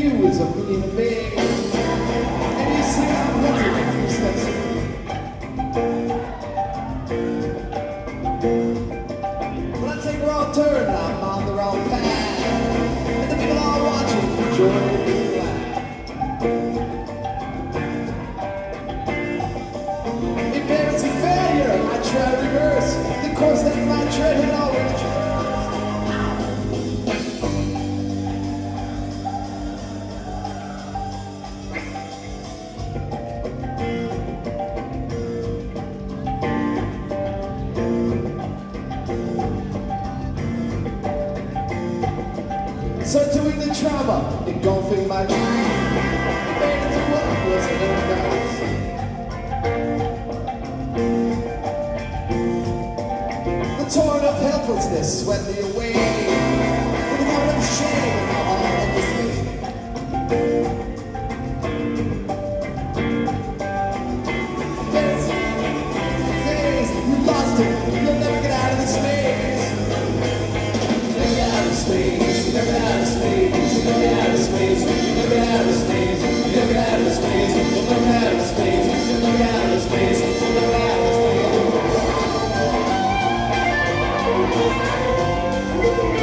you is a million of me. And you see I'm looking a few steps away. But I take a wrong turn and I'm on the wrong path. And the people are watching, enjoying me laugh. Embarrassing failure, I try to reverse the course that my tread had always traversed. Subduing the trauma, engulfing my dream, made into what was an overdose. The torrent of helplessness swept me away, with a moment of shame and all of dismay. There's days you lost it, you'll never get out of this maze. Never get out of space. Never out of space, never out of space, never out of space, never out of space, never out of space, never out of space, never out of space.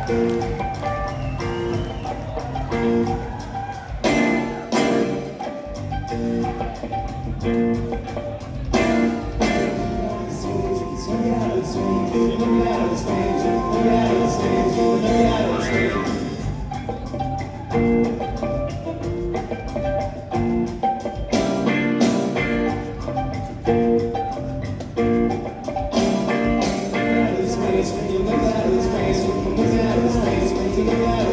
Look out of space, look out of space, look out of space, look out of space.